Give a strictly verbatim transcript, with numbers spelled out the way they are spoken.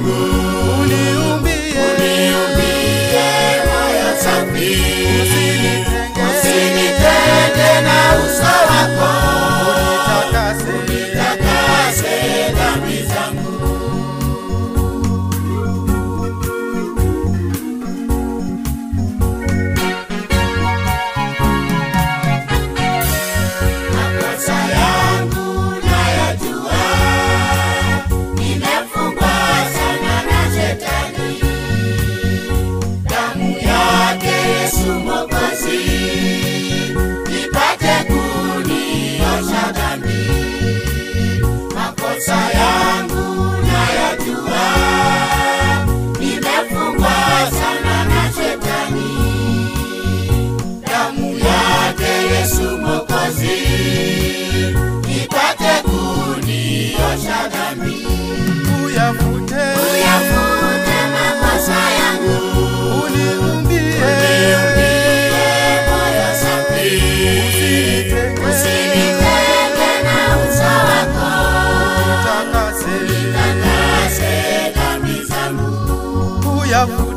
zangu, uniumbie uniumbie moyo safi, usinitenge usinitenge na uso wako, unitakase unitakase dhambi zangu. Makosa yangu nayajua, nimefungwa sana na shetani. Damu yake Yesu Mwokozi ipate kuniosha dhambi. Makosa yangu nayajua, nimefungwa sana na shetani. Damu yake Yesu Mwokozi ipate kuniosha dhambi. uyafute Uyafute makosa yangu, uniumbie uniumbie moyo safi, usinitenge usinitenge na uso wako, unitakase unitakase dhambi zangu. uyafute